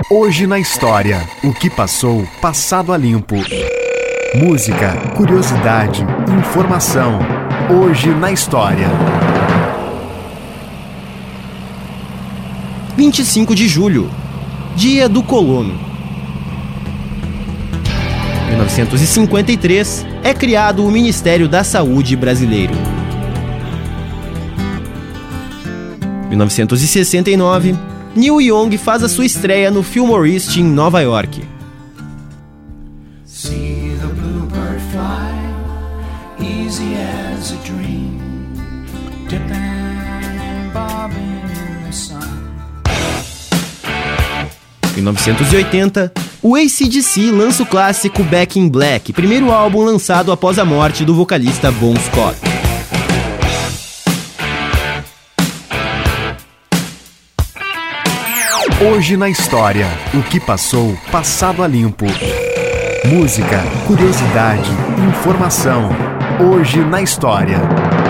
Hoje na história, o que passou, passado a limpo. Música, curiosidade, informação. Hoje na história. 25 de julho, Dia do Colono. 1953, é criado o Ministério da Saúde brasileiro. 1969, Neil Young faz a sua estreia no Fillmore East em Nova York. See the bluebird fly, easy as a dream, dipping and bobbing in the sun. 1980, o AC/DC lança o clássico Back in Black, primeiro álbum lançado após a morte do vocalista Bon Scott. Hoje na história, o que passou, passado a limpo. Música, curiosidade, informação. Hoje na história.